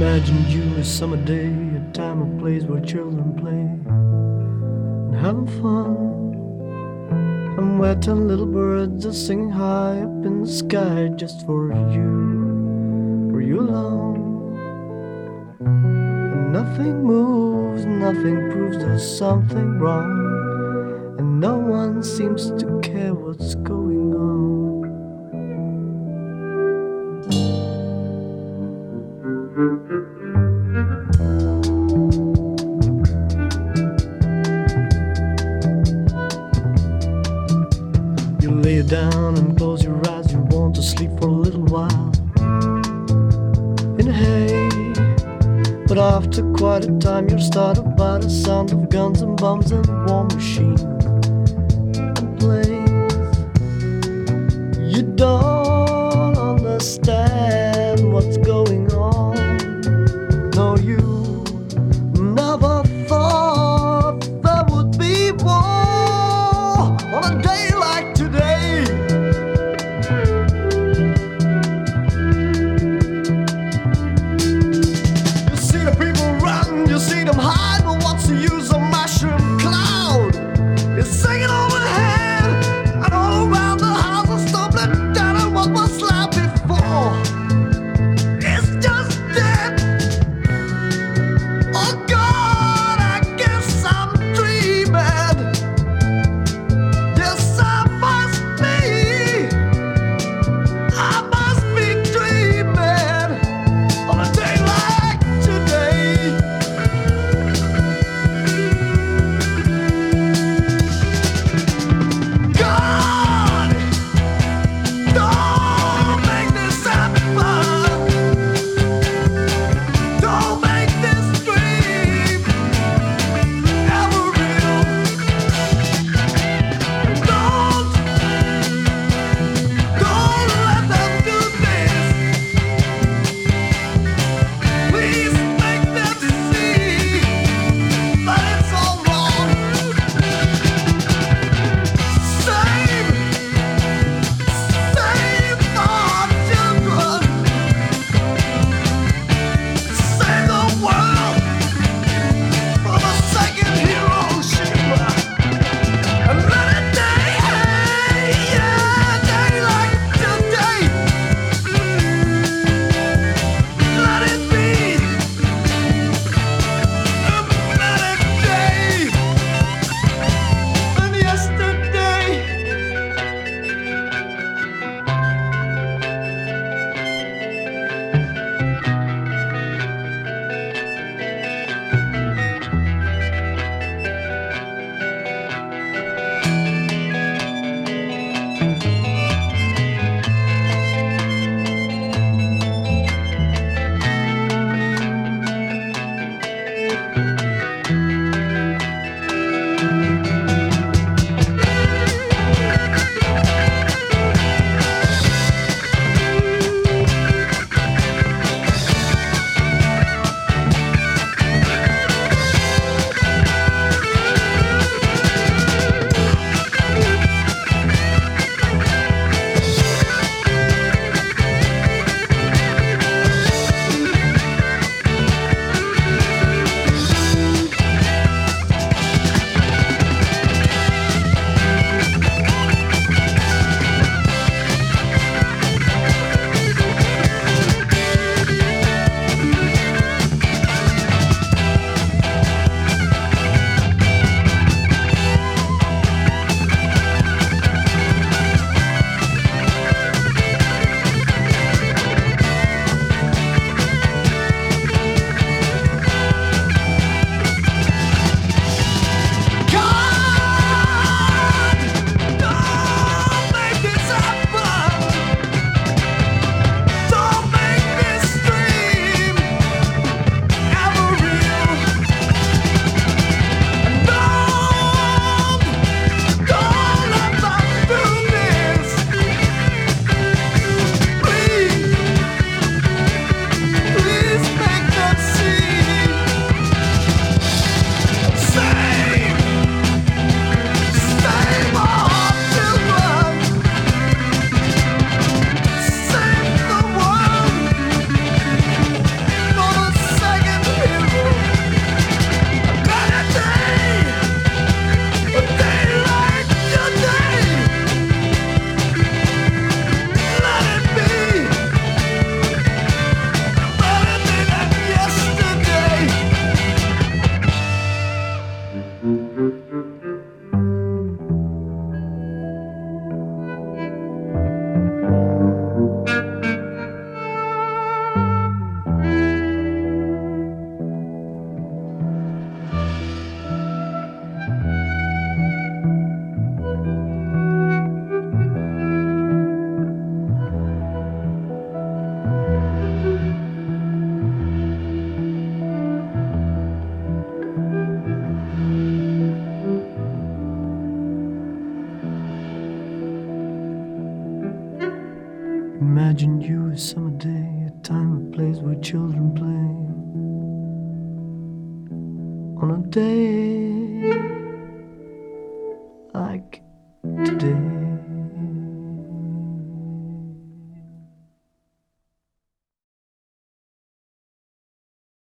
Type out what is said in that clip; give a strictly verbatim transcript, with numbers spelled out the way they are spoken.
Imagine you a summer day, a time or place where children play and having fun. And where ten little birds are singing high up in the sky just for you, for you alone. And nothing moves, nothing proves there's something wrong, and no one seems to care what's going on. You lay down and close your eyes, you want to sleep for a little while in a hay, but after quite a time you're startled by the sound of guns and bombs and war machines and planes. You don't understand what's going on. No, you never thought there would be war on a day like today. You see the people run, you see them hide, but what's the use of mushroom cloud on a day